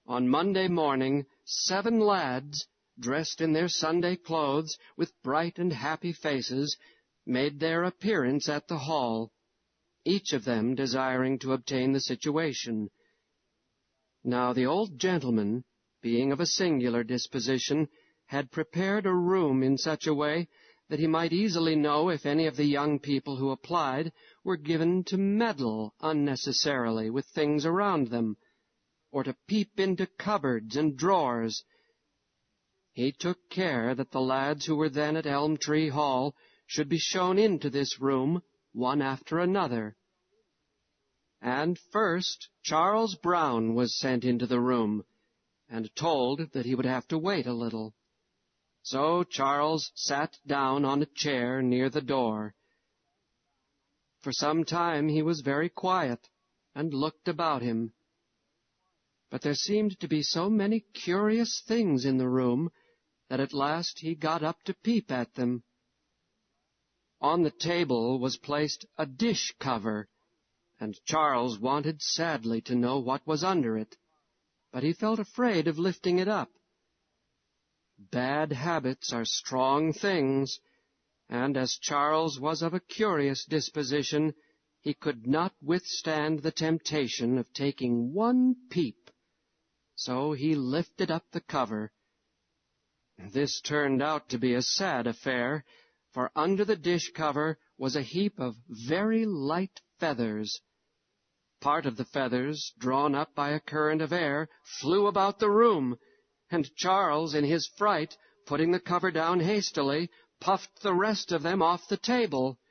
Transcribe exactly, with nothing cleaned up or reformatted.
On Monday morning, seven lads, dressed in their Sunday clothes, with bright and happy faces, made their appearance at the hall, each of them desiring to obtain the situation. Now the old gentleman, being of a singular disposition, had prepared a room in such a way that he might easily know if any of the young people who applied were given to meddle unnecessarily with things around them, or to peep into cupboards and drawers. He took care that the lads who were then at Elm Tree Hall should be shown into this room, one after another. And first Charles Brown was sent into the room, and told that he would have to wait a little. So Charles sat down on a chair near the door. For some time he was very quiet, and looked about him. But there seemed to be so many curious things in the room that at last he got up to peep at them. On the table was placed a dish cover, and Charles wanted sadly to know what was under it, but he felt afraid of lifting it up. Bad habits are strong things, and as Charles was of a curious disposition, he could not withstand the temptation of taking one peep. So he lifted up the cover. This turned out to be a sad affair, for under the dish cover was a heap of very light feathers. Part of the feathers, drawn up by a current of air, flew about the room, and Charles, in his fright, putting the cover down hastily, puffed the rest of them off the table.